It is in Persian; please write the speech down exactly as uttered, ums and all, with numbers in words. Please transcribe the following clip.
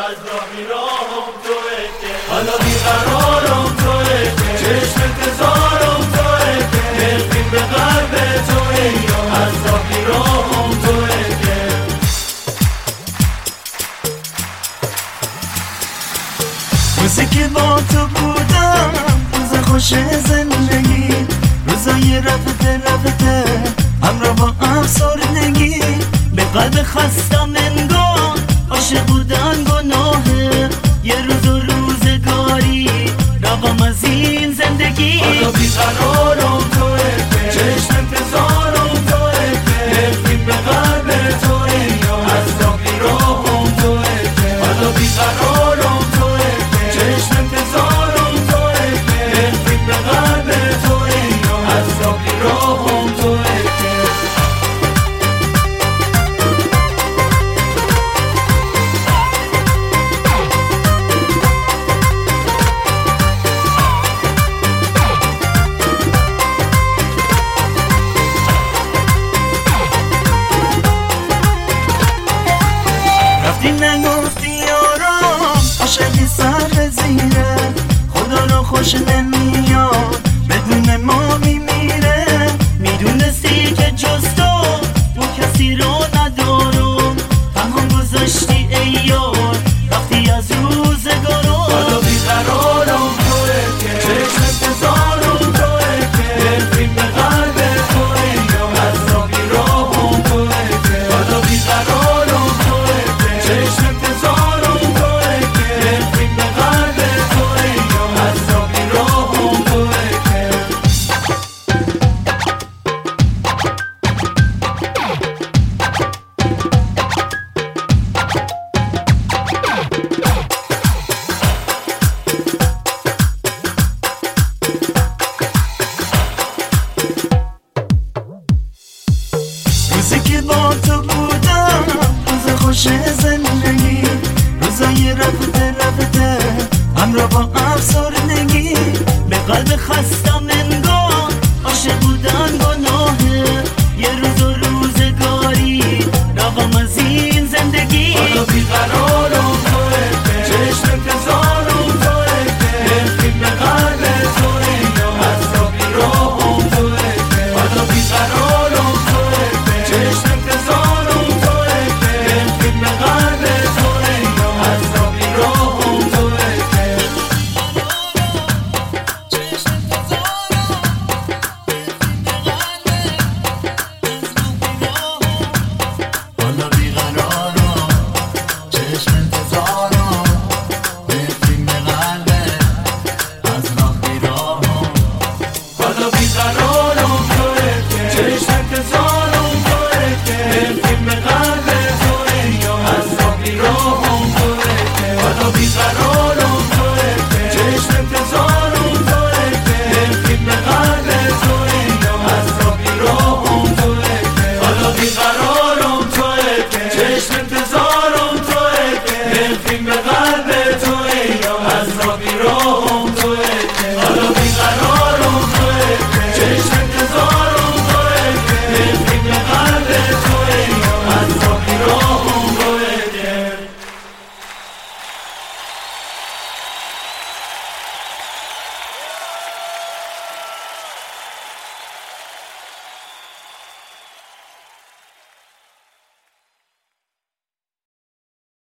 از راه میرم توئه که حالا بیقرارم توئه که چشم انتظارم توئه که دلفین به قلب توئه از راه میرم توئه که روزی که با تو بودم روز خوش زندگی، روزای رفته رفته همراه با افسردگی، به قلب خستم انگار عاشق بودن گناهه، یه روز و روزگاری رقم از این زندگی. حالا بیقرارم توئه که چشم انتظارم توئه که دلفین به قلب توئه از راه میرم توئه که حالا بیقرارم توئه که چشم انتظارم توئه که دلفین به قلب توئه از راه میرم توئه که رفتی نگفتی یارم عاشقی سر زیره، خدا رو خوش نمیاد بدون ما میمیره، میدونستی که جز تو تو کسی رو ندارم، تنها گذاشتی ای یار وقتی از روزگارم. حالا بیقرارم توئه که چشم انتظارم توئه که دلفین به قلب توئه از راه میرم توئه که حالا بیقرارم توئه که چشم انتظارم توئه که دلفین به قلب توئه از راه میرم توئه که روزی که با تو بودم روز خوش زندگی، روزای رفته رفته همراه با افسردگی، به قلب خستم انگار عاشق بودن گناهه، یه روز و روزگاری رقم از این زندگی. حالا بیقرارم